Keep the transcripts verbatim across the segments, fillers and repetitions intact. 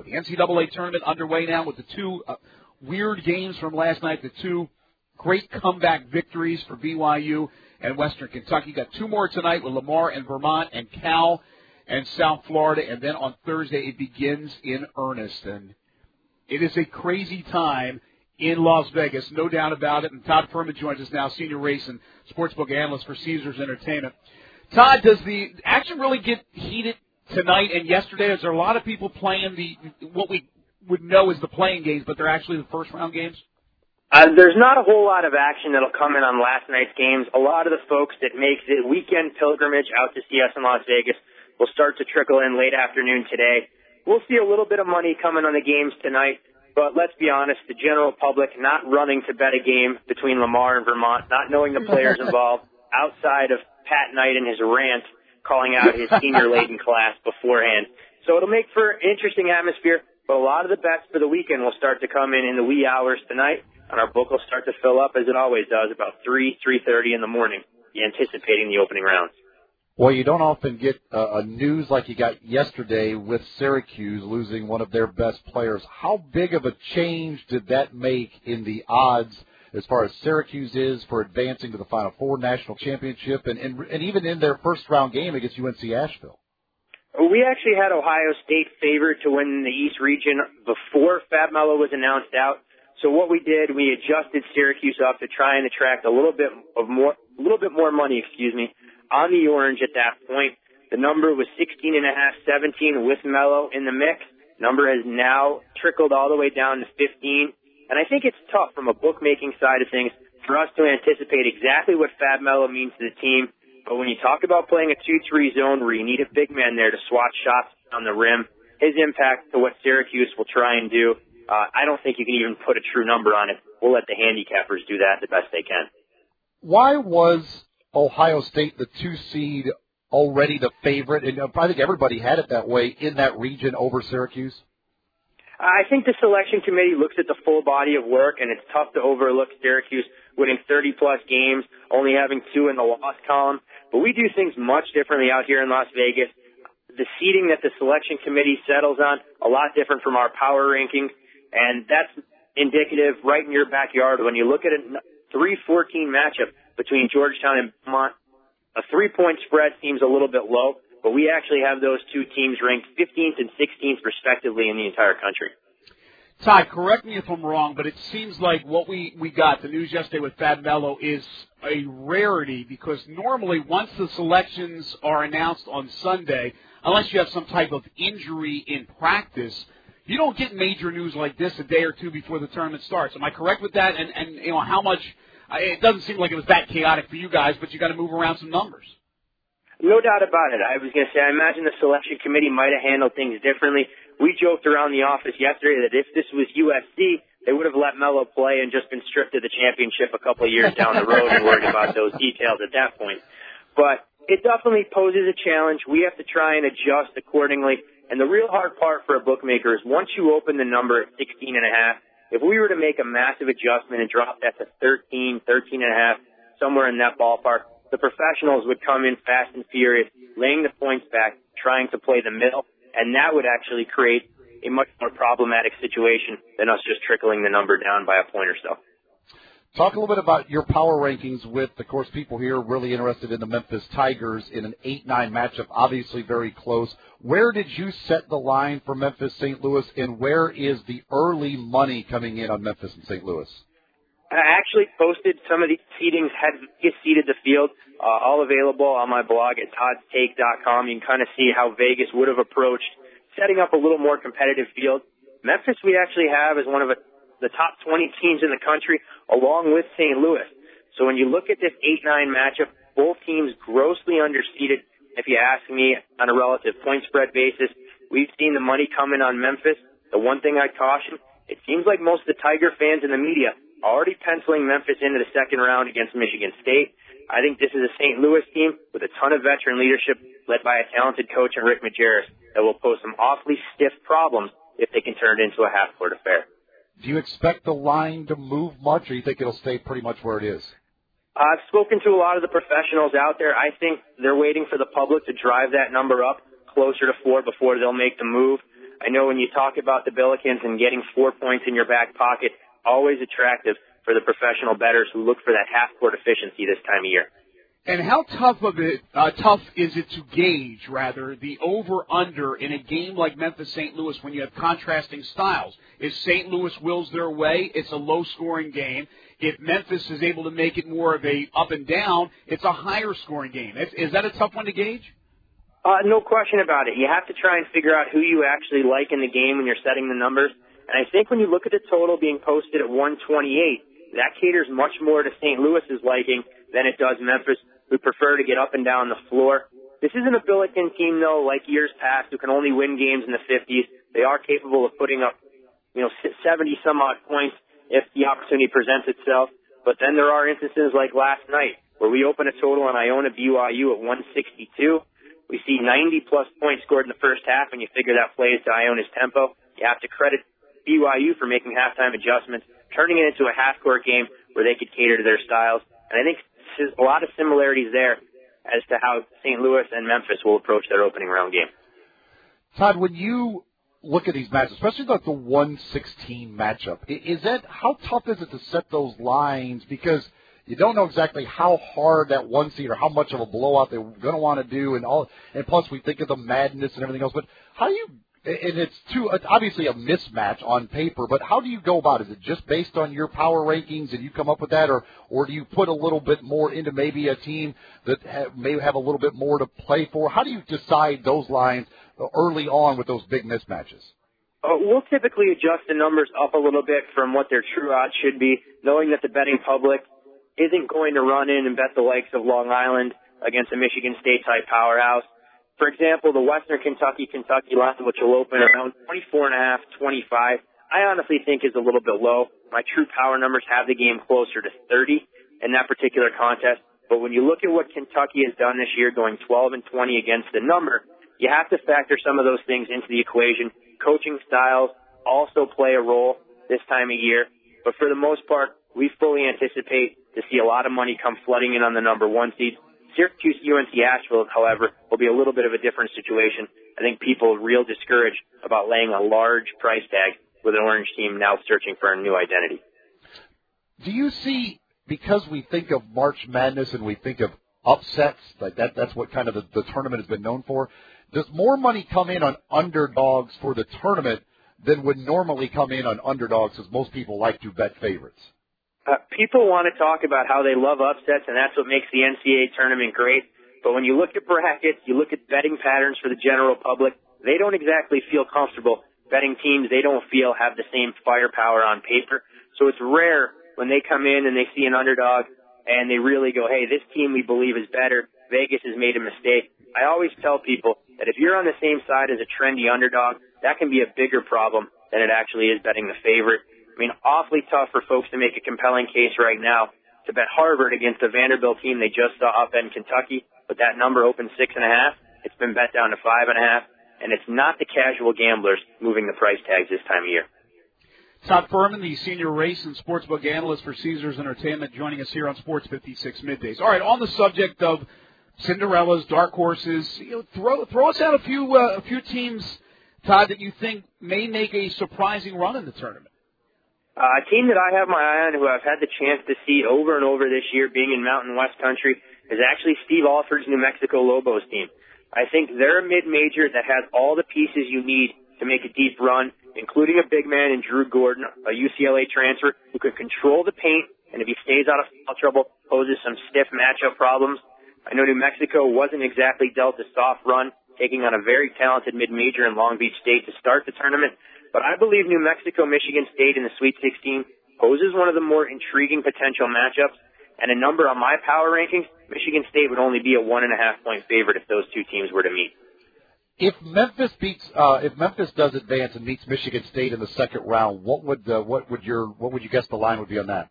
The N C double A tournament underway now with the two uh, weird games from last night, the two great comeback victories for B Y U and Western Kentucky. Got two more tonight with Lamar and Vermont and Cal and South Florida. And then on Thursday it begins in earnest. And it is a crazy time in Las Vegas, no doubt about it. And Todd Furman joins us now, senior race and sportsbook analyst for Caesars Entertainment. Todd, does the action really get heated tonight and yesterday? Is there a lot of people playing the what we would know as the playing games, but they're actually the first-round games? Uh, there's not a whole lot of action that'll come in on last night's games. A lot of the folks that make the weekend pilgrimage out to see us in Las Vegas will start to trickle in late afternoon today. We'll see a little bit of money coming on the games tonight, but let's be honest, the general public not running to bet a game between Lamar and Vermont, not knowing the players involved, outside of Pat Knight and his rant calling out his senior-laden class beforehand. So it'll make for an interesting atmosphere, but a lot of the bets for the weekend will start to come in in the wee hours tonight, and our book will start to fill up, as it always does, about three, three thirty in the morning, anticipating the opening rounds. Well, you don't often get uh, a news like you got yesterday with Syracuse losing one of their best players. How big of a change did that make in the odds as far as Syracuse is for advancing to the Final Four national championship and, and, and even in their first-round game against U N C Asheville? We actually had Ohio State favored to win the East region before Fab Melo was announced out. So what we did, we adjusted Syracuse up to try and attract a little bit of more, a little bit more money, excuse me, on the Orange at that point. The number was sixteen and a half, seventeen with Melo in the mix. Number has now trickled all the way down to fifteen. And I think it's tough from a bookmaking side of things for us to anticipate exactly what Fab Melo means to the team. But when you talk about playing a two three zone where you need a big man there to swat shots on the rim, his impact to what Syracuse will try and do, uh, I don't think you can even put a true number on it. We'll let the handicappers do that the best they can. Why was Ohio State the two seed already the favorite? And I think everybody had it that way in that region over Syracuse. I think the selection committee looks at the full body of work, and it's tough to overlook Syracuse winning thirty-plus games, only having two in the loss column. But we do things much differently out here in Las Vegas. The seeding that the selection committee settles on, a lot different from our power rankings, and that's indicative right in your backyard. When you look at a three fourteen matchup between Georgetown and Vermont, a three-point spread seems a little bit low, but we actually have those two teams ranked fifteenth and sixteenth respectively in the entire country. Todd, correct me if I'm wrong, but it seems like what we, we got, the news yesterday with Fab Melo, is a rarity because normally once the selections are announced on Sunday, unless you have some type of injury in practice, you don't get major news like this a day or two before the tournament starts. Am I correct with that? And, and you know, how much – it doesn't seem like it was that chaotic for you guys, but you got to move around some numbers. No doubt about it. I was going to say, I imagine the selection committee might have handled things differently. We joked around the office yesterday that if this was U S C, they would have let Melo play and just been stripped of the championship a couple of years down the road and worried about those details at that point. But it definitely poses a challenge. We have to try and adjust accordingly. And the real hard part for a bookmaker is once you open the number at sixteen and a half, if we were to make a massive adjustment and drop that to thirteen, thirteen and a half, somewhere in that ballpark, the professionals would come in fast and furious, laying the points back, trying to play the middle, and that would actually create a much more problematic situation than us just trickling the number down by a point or so. Talk a little bit about your power rankings with, of course, people here really interested in the Memphis Tigers in an eight nine matchup, obviously very close. Where did you set the line for Memphis Saint Louis, and where is the early money coming in on Memphis and Saint Louis? I actually posted some of these seedings, had Vegas seeded the field, uh, all available on my blog at todds take dot com. You can kind of see how Vegas would have approached setting up a little more competitive field. Memphis we actually have as one of a, the top twenty teams in the country, along with Saint Louis. So when you look at this eight nine matchup, both teams grossly underseeded, if you ask me, on a relative point spread basis. We've seen the money come in on Memphis. The one thing I caution, it seems like most of the Tiger fans in the media already penciling Memphis into the second round against Michigan State. I think this is a Saint Louis team with a ton of veteran leadership led by a talented coach in Rick Majerus that will pose some awfully stiff problems if they can turn it into a half-court affair. Do you expect the line to move much, or do you think it'll stay pretty much where it is? I've spoken to a lot of the professionals out there. I think they're waiting for the public to drive that number up closer to four before they'll make the move. I know when you talk about the Billikens and getting four points in your back pocket, always attractive for the professional bettors who look for that half-court efficiency this time of year. And how tough of it, uh, tough is it to gauge, rather, the over-under in a game like Memphis-Saint Louis when you have contrasting styles? If Saint Louis wills their way, it's a low-scoring game. If Memphis is able to make it more of a up and down, it's a higher-scoring game. Is, is that a tough one to gauge? Uh, no question about it. You have to try and figure out who you actually like in the game when you're setting the numbers. And I think when you look at the total being posted at one twenty-eight, that caters much more to Saint Louis's liking than it does Memphis, who prefer to get up and down the floor. This isn't a Billiken team, though, like years past, who can only win games in the fifties. They are capable of putting up, you know, seventy-some-odd points if the opportunity presents itself. But then there are instances like last night where we open a total on Iona B Y U at one sixty-two. We see ninety-plus points scored in the first half, and you figure that plays to Iona's tempo. You have to credit B Y U for making halftime adjustments, turning it into a half-court game where they could cater to their styles. And I think there's a lot of similarities there as to how Saint Louis and Memphis will approach their opening round game. Todd, when you look at these matches, especially like the one sixteen matchup, is that, how tough is it to set those lines? Because you don't know exactly how hard that one seed or how much of a blowout they're going to want to do, and all. And plus, we think of the madness and everything else. But how do you? And it's too it's obviously a mismatch on paper. But how do you go about it? Is it just based on your power rankings and you come up with that, or or do you put a little bit more into maybe a team that ha- may have a little bit more to play for? How do you decide those lines early on with those big mismatches? Uh, we'll typically adjust the numbers up a little bit from what their true odds should be, knowing that the betting public isn't going to run in and bet the likes of Long Island against a Michigan State-type powerhouse. For example, the Western Kentucky-Kentucky line, which will open around twenty-four and a half, twenty-five, I honestly think is a little bit low. My true power numbers have the game closer to thirty in that particular contest. But when you look at what Kentucky has done this year, going twelve and twenty against the number, you have to factor some of those things into the equation. Coaching styles also play a role this time of year. But for the most part, we fully anticipate to see a lot of money come flooding in on the number one seed. Syracuse U N C Asheville, however, will be a little bit of a different situation. I think people are real discouraged about laying a large price tag with an Orange team now searching for a new identity. Do you see, because we think of March Madness and we think of upsets, like that, that's what kind of the, the tournament has been known for, does more money come in on underdogs for the tournament than would normally come in on underdogs, as most people like to bet favorites? Uh, people want to talk about how they love upsets, and that's what makes the N C double A tournament great. But when you look at brackets, you look at betting patterns for the general public, they don't exactly feel comfortable betting teams they don't feel have the same firepower on paper. So it's rare when they come in and they see an underdog and they really go, hey, this team we believe is better. Vegas has made a mistake. I always tell people that if you're on the same side as a trendy underdog, that can be a bigger problem than it actually is betting the favorite. I mean, awfully tough for folks to make a compelling case right now to bet Harvard against the Vanderbilt team they just saw upend Kentucky, but that number opened six and a half. It's been bet down to five and a half, and it's not the casual gamblers moving the price tags this time of year. Todd Furman, the senior race and sportsbook analyst for Caesars Entertainment, joining us here on Sports fifty-six Middays. All right, on the subject of Cinderellas, dark horses, you know, throw throw us out a few uh, a few teams, Todd, that you think may make a surprising run in the tournament. Uh, a team that I have my eye on, who I've had the chance to see over and over this year, being in Mountain West Country, is actually Steve Alford's New Mexico Lobos team. I think they're a mid-major that has all the pieces you need to make a deep run, including a big man in Drew Gordon, a U C L A transfer who can control the paint, and if he stays out of foul trouble, poses some stiff matchup problems. I know New Mexico wasn't exactly dealt a soft run, taking on a very talented mid-major in Long Beach State to start the tournament. But I believe New Mexico, Michigan State in the Sweet sixteen poses one of the more intriguing potential matchups. And a number on my power rankings, Michigan State would only be a one and a half point favorite if those two teams were to meet. If Memphis beats, uh, if Memphis does advance and meets Michigan State in the second round, what would uh, what would your what would you guess the line would be on that?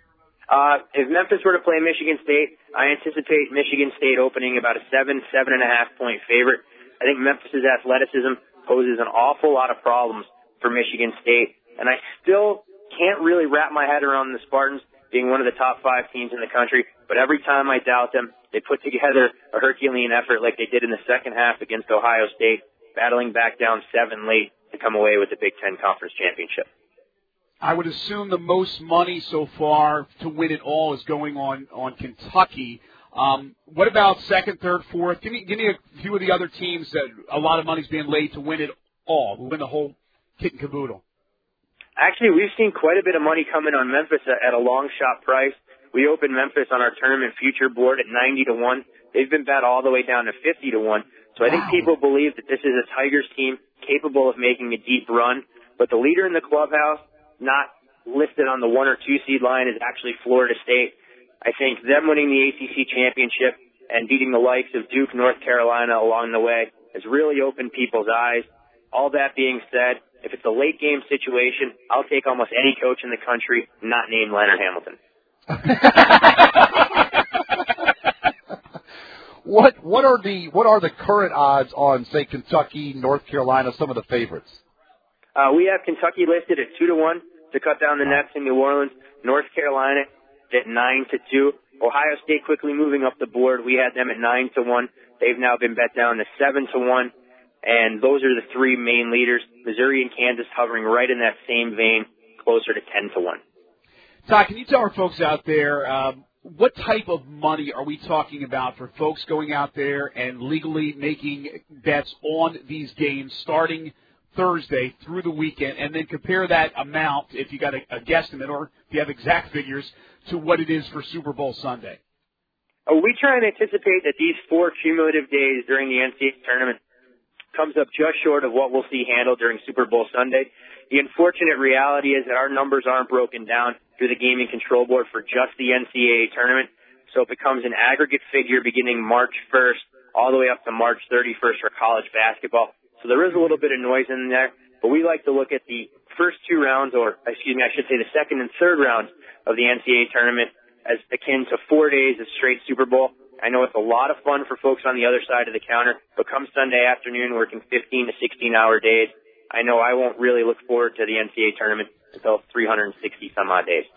Uh, if Memphis were to play Michigan State, I anticipate Michigan State opening about a seven, seven and a half point favorite. I think Memphis's athleticism poses an awful lot of problems for Michigan State, and I still can't really wrap my head around the Spartans being one of the top five teams in the country, but every time I doubt them, they put together a Herculean effort like they did in the second half against Ohio State, battling back down seven late to come away with the Big Ten Conference Championship. I would assume the most money so far to win it all is going on, on Kentucky. Um, what about second, third, fourth? Give me, give me a few of the other teams that a lot of money's being laid to win it all, to win the whole kit and caboodle. Actually, we've seen quite a bit of money coming on Memphis at a long shot price. We opened Memphis on our tournament future board at ninety to one. They've been bet all the way down to fifty to one. So I think Wow. people believe that this is a Tigers team capable of making a deep run. But the leader in the clubhouse, not listed on the one or two seed line, is actually Florida State. I think them winning the A C C championship and beating the likes of Duke, North Carolina along the way has really opened people's eyes. All that being said, if it's a late game situation, I'll take almost any coach in the country not named Leonard Hamilton. What what are the what are the current odds on, say, Kentucky, North Carolina, some of the favorites? Uh, we have Kentucky listed at two to one to cut down the nets in New Orleans. North Carolina at nine to two. Ohio State quickly moving up the board. We had them at nine to one. They've now been bet down to seven to one. And those are the three main leaders. Missouri and Kansas hovering right in that same vein, closer to ten to one. Todd, can you tell our folks out there, um, what type of money are we talking about for folks going out there and legally making bets on these games starting Thursday through the weekend, and then compare that amount, if you got a, a guesstimate or if you have exact figures, to what it is for Super Bowl Sunday? Uh, we try and anticipate that these four cumulative days during the N C double A tournament comes up just short of what we'll see handled during Super Bowl Sunday. The unfortunate reality is that our numbers aren't broken down through the Gaming Control Board for just the N C double A tournament, so it becomes an aggregate figure beginning March first all the way up to March thirty-first for college basketball. So there is a little bit of noise in there, but we like to look at the first two rounds, or excuse me, I should say the second and third rounds of the N C double A tournament as akin to four days of straight Super Bowl. I know it's a lot of fun for folks on the other side of the counter, but come Sunday afternoon, working fifteen to sixteen hour days, I know I won't really look forward to the N C double A tournament until three hundred sixty some odd days.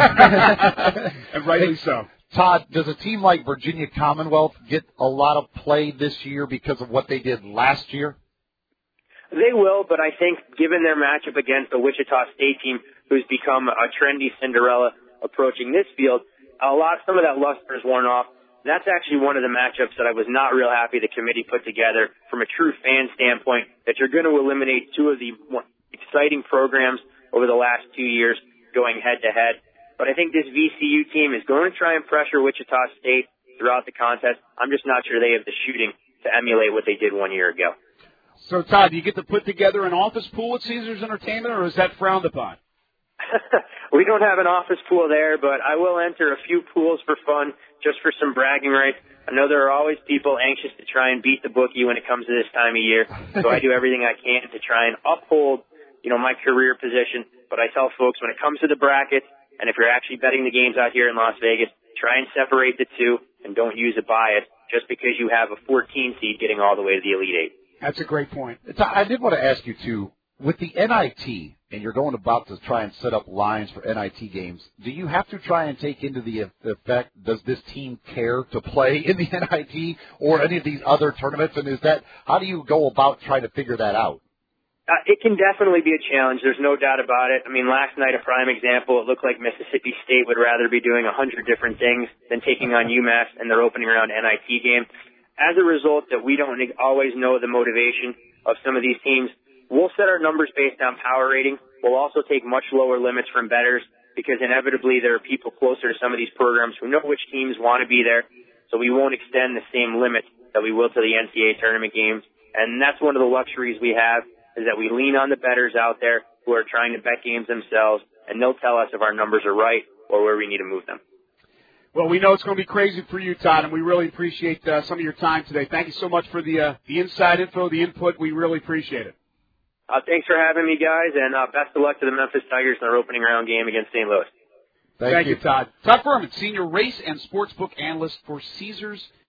And rightly so. Todd, does a team like Virginia Commonwealth get a lot of play this year because of what they did last year? They will, but I think given their matchup against the Wichita State team, who's become a trendy Cinderella approaching this field, a lot, some of that luster is worn off. That's actually one of the matchups that I was not real happy the committee put together from a true fan standpoint, that you're going to eliminate two of the more exciting programs over the last two years going head-to-head. But I think this V C U team is going to try and pressure Wichita State throughout the contest. I'm just not sure they have the shooting to emulate what they did one year ago. So, Todd, do you get to put together an office pool at Caesars Entertainment, or is that frowned upon? We don't have an office pool there, but I will enter a few pools for fun, just for some bragging rights. I know there are always people anxious to try and beat the bookie when it comes to this time of year, so I do everything I can to try and uphold, you know, my career position. But I tell folks, when it comes to the brackets, and if you're actually betting the games out here in Las Vegas, try and separate the two and don't use a bias just because you have a fourteen seed getting all the way to the Elite Eight. That's a great point. I did want to ask you, too, with the N I T, and you're going about to try and set up lines for N I T games, do you have to try and take into the effect, does this team care to play in the N I T or any of these other tournaments? And is that, how do you go about trying to figure that out? Uh, it can definitely be a challenge. There's no doubt about it. I mean, last night, a prime example, it looked like Mississippi State would rather be doing a hundred different things than taking on UMass in their opening round N I T game. As a result, that we don't always know the motivation of some of these teams, we'll set our numbers based on power rating. We'll also take much lower limits from bettors because inevitably there are people closer to some of these programs who know which teams want to be there. So we won't extend the same limit that we will to the N C double A tournament games. And that's one of the luxuries we have, is that we lean on the bettors out there who are trying to bet games themselves, and they'll tell us if our numbers are right or where we need to move them. Well, we know it's going to be crazy for you, Todd, and we really appreciate uh, some of your time today. Thank you so much for the uh, the inside info, the input. We really appreciate it. Uh, thanks for having me, guys, and uh, best of luck to the Memphis Tigers in their opening round game against Saint Louis. Thank, Thank you. you, Todd. Todd Fuhrman, Senior Race and Sportsbook Analyst for Caesars